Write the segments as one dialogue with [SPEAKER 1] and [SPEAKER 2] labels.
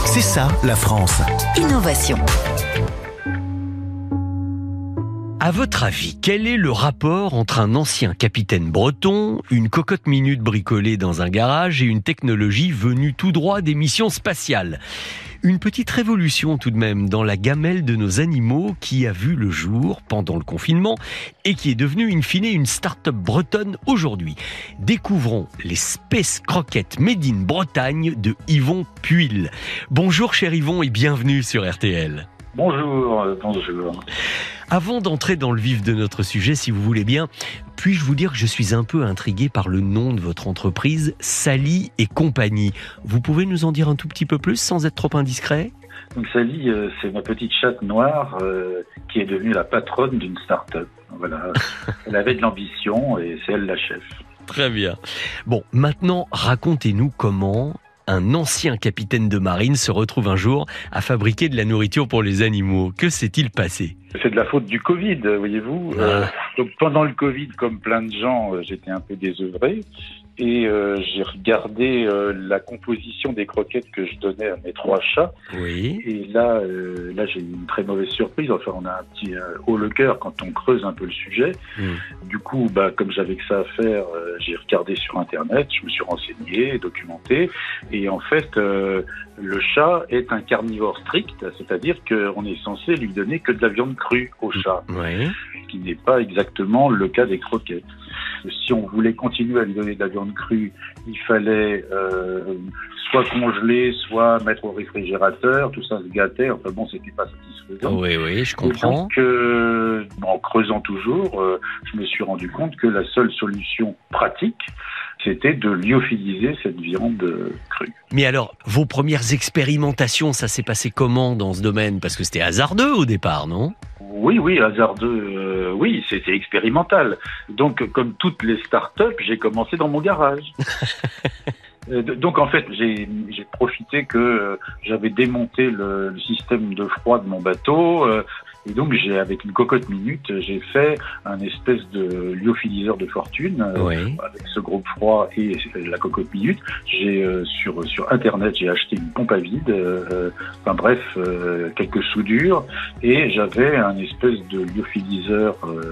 [SPEAKER 1] C'est ça, la France.
[SPEAKER 2] Innovation.
[SPEAKER 3] À votre avis, quel est le rapport entre un ancien capitaine breton, une cocotte minute bricolée dans un garage et une technologie venue tout droit des missions spatiales ? Une petite révolution tout de même dans la gamelle de nos animaux qui a vu le jour pendant le confinement et qui est devenue in fine une start-up bretonne aujourd'hui. Découvrons les Space Croquettes Made in Bretagne de Yvon Puil. Bonjour cher Yvon et bienvenue sur RTL.
[SPEAKER 4] Bonjour.
[SPEAKER 3] Avant d'entrer dans le vif de notre sujet, si vous voulez bien, puis-je vous dire que je suis un peu intrigué par le nom de votre entreprise, Sally et compagnie. Vous pouvez nous en dire un tout petit peu plus sans être trop indiscret ?
[SPEAKER 4] Donc Sally, c'est ma petite chatte noire qui est devenue la patronne d'une start-up. Voilà. Elle avait de l'ambition et c'est elle la chef.
[SPEAKER 3] Très bien. Bon, maintenant, racontez-nous comment un ancien capitaine de marine se retrouve un jour à fabriquer de la nourriture pour les animaux. Que s'est-il passé ?
[SPEAKER 4] C'est de la faute du Covid, voyez-vous. Donc pendant le Covid, comme plein de gens, j'étais un peu désœuvré et j'ai regardé la composition des croquettes que je donnais à mes 3 chats.
[SPEAKER 3] Oui.
[SPEAKER 4] Et là j'ai eu une très mauvaise surprise. Enfin, on a un petit haut le cœur quand on creuse un peu le sujet. Du coup, comme j'avais que ça à faire, j'ai regardé sur Internet, je me suis renseigné, documenté. Et en fait, le chat est un carnivore strict, c'est-à-dire qu'on est censé lui donner que de la viande crue au chat,
[SPEAKER 3] Oui.
[SPEAKER 4] ce qui n'est pas exactement le cas des croquettes. Si on voulait continuer à lui donner de la viande crue, il fallait soit congeler, soit mettre au réfrigérateur, tout ça se gâtait, enfin bon, c'était pas satisfaisant.
[SPEAKER 3] Oui, je comprends.
[SPEAKER 4] Et donc, en creusant toujours, je me suis rendu compte que la seule solution pratique, c'était de lyophiliser cette viande crue.
[SPEAKER 3] Mais alors, vos premières expérimentations, ça s'est passé comment dans ce domaine ? Parce que c'était hasardeux au départ, non ?
[SPEAKER 4] Oui, hasardeux, oui, c'était expérimental. Donc, comme toutes les startups, j'ai commencé dans mon garage. Donc, en fait, j'ai profité que j'avais démonté le système de froid de mon bateau. Et donc, avec une cocotte minute, j'ai fait un espèce de lyophiliseur de fortune avec ce groupe froid et la cocotte minute. J'ai sur Internet, j'ai acheté une pompe à vide, quelques soudures, et j'avais un espèce de lyophiliseur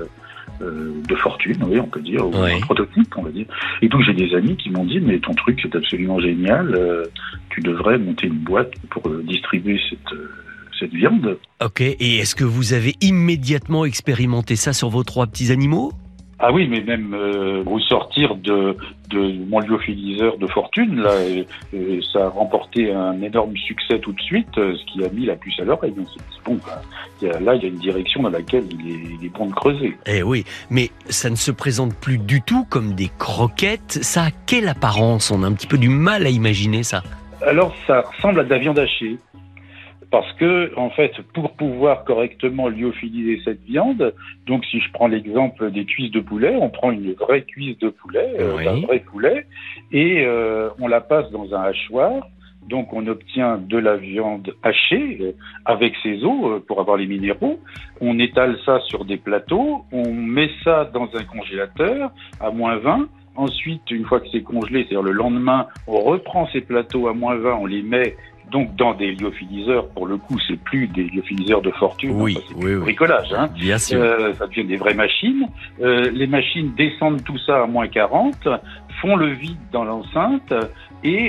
[SPEAKER 4] de fortune, oui, on peut dire, ou un prototype, on va dire. Et donc, j'ai des amis qui m'ont dit, mais ton truc, c'est absolument génial, tu devrais monter une boîte pour distribuer cette viande.
[SPEAKER 3] Ok, et est-ce que vous avez immédiatement expérimenté ça sur vos 3 petits animaux ?
[SPEAKER 4] Ah oui, mais même vous sortir de mon lyophiliseur de fortune, là, ça a remporté un énorme succès tout de suite, ce qui a mis la puce à l'oreille. Donc, c'est bon, il y a une direction dans laquelle il est bon de creuser.
[SPEAKER 3] Eh oui, mais ça ne se présente plus du tout comme des croquettes. Ça a quelle apparence ? On a un petit peu du mal à imaginer ça.
[SPEAKER 4] Alors, ça ressemble à de la viande hachée. Parce que, en fait, pour pouvoir correctement lyophiliser cette viande, donc si je prends l'exemple des cuisses de poulet, on prend une vraie cuisse de poulet, un vrai poulet, et on la passe dans un hachoir. Donc on obtient de la viande hachée avec ses os pour avoir les minéraux. On étale ça sur des plateaux, on met ça dans un congélateur à -20. Ensuite, une fois que c'est congelé, c'est-à-dire le lendemain, on reprend ces plateaux à -20, on les met donc dans des lyophiliseurs. Pour le coup, c'est plus des lyophiliseurs de fortune, c'est bricolage.
[SPEAKER 3] Bien sûr.
[SPEAKER 4] Ça devient des vraies machines. Les machines descendent tout ça à -40, font le vide dans l'enceinte et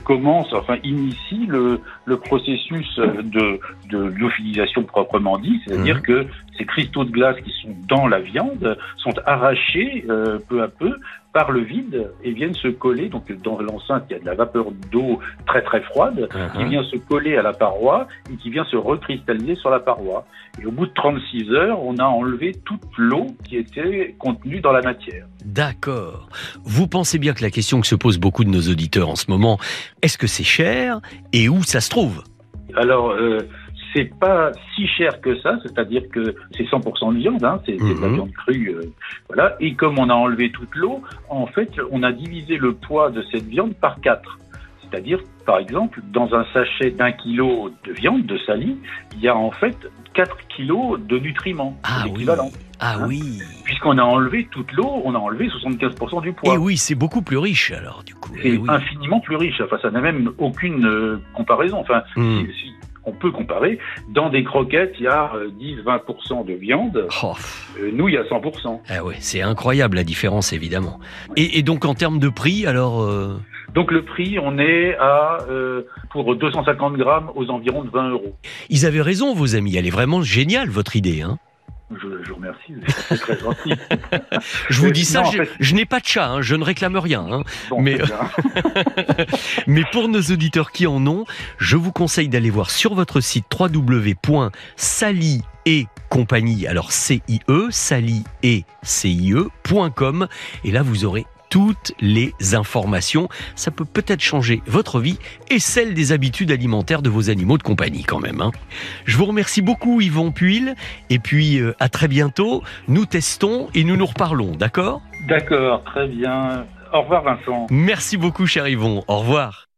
[SPEAKER 4] initient le processus de lyophilisation proprement dit, c'est-à-dire que ces cristaux de glace qui sont dans la viande sont arrachés peu à peu par le vide et viennent se coller. Donc dans l'enceinte, il y a de la vapeur d'eau très très froide qui vient se coller à la paroi et qui vient se recristalliser sur la paroi. Et au bout de 36 heures, on a enlevé toute l'eau qui était contenue dans la matière.
[SPEAKER 3] D'accord. Vous pensez bien que la question que se posent beaucoup de nos auditeurs en ce moment, est-ce que c'est cher et où ça se trouve ?
[SPEAKER 4] Alors, c'est pas si cher que ça, c'est-à-dire que c'est 100% de viande, c'est de la viande crue, voilà. Et comme on a enlevé toute l'eau, en fait, on a divisé le poids de cette viande par 4. C'est-à-dire, par exemple, dans un sachet d'1 kilo de viande, de salis, il y a en fait 4 kilos de nutriments.
[SPEAKER 3] Ah oui.
[SPEAKER 4] L'équivalent.
[SPEAKER 3] Oui.
[SPEAKER 4] Puisqu'on a enlevé toute l'eau, on a enlevé 75% du poids.
[SPEAKER 3] Et oui, c'est beaucoup plus riche alors du coup.
[SPEAKER 4] C'est
[SPEAKER 3] Oui.
[SPEAKER 4] infiniment plus riche. Enfin, ça n'a même aucune comparaison. Enfin, si on peut comparer, dans des croquettes, il y a 10-20% de viande. Nous, il y a 100%.
[SPEAKER 3] Ah ouais, c'est incroyable la différence, évidemment. Et donc, en termes de prix, alors
[SPEAKER 4] Donc, le prix, on est à, pour 250 grammes, aux environs de 20 euros.
[SPEAKER 3] Ils avaient raison, vos amis. Elle est vraiment géniale, votre idée, hein.
[SPEAKER 4] Je vous remercie, c'est très gentil.
[SPEAKER 3] Je vous dis ça,
[SPEAKER 4] non,
[SPEAKER 3] je n'ai pas de chat, hein, je ne réclame rien. Hein,
[SPEAKER 4] bon,
[SPEAKER 3] mais pour nos auditeurs qui en ont, je vous conseille d'aller voir sur votre site www.sali et compagnie, alors CIE, sali et CIE.com, et là vous aurez toutes les informations. Ça peut peut-être changer votre vie et celle des habitudes alimentaires de vos animaux de compagnie quand même. Hein. Je vous remercie beaucoup Yvon Puil et puis à très bientôt. Nous testons et nous nous reparlons, d'accord ?
[SPEAKER 4] D'accord, très bien. Au revoir Vincent.
[SPEAKER 3] Merci beaucoup cher Yvon, au revoir.